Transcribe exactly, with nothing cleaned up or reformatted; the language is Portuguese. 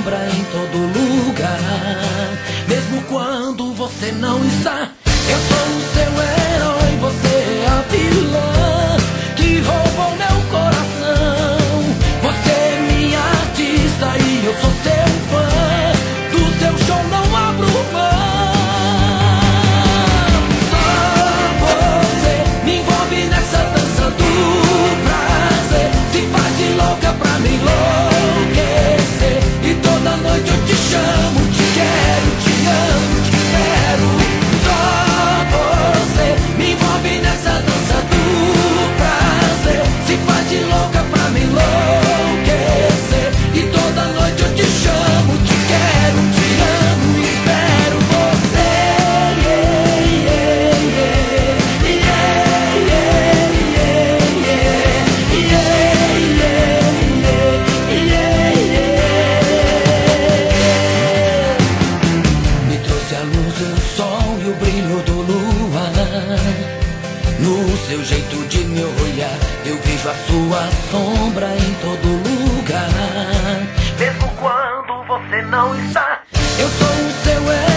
sombra em todo lugar. Mesmo quando você não está, eu sou o seu herói, você é a vilã que roubou meu coração. Você é minha artista e eu sou seu fã. Do seu show não abro mão. Só você me envolve nessa dança do prazer. Se faz de louca pra me enlouquecer. E toda noite eu te chamo, te quero, te amo, te espero. Só você me envolve nessa dança do prazer. Se faz de louca pra me enlouquecer. E toda noite eu te chamo, te quero, te amo, espero você. Yeah, yeah, yeah, yeah, yeah, yeah, yeah. Me trouxe a luz, o sol e o brilho do luar. No seu jeito de me olhar, eu vejo a sua sombra em todo lugar. Mesmo quando você não está, eu sou o seu herói.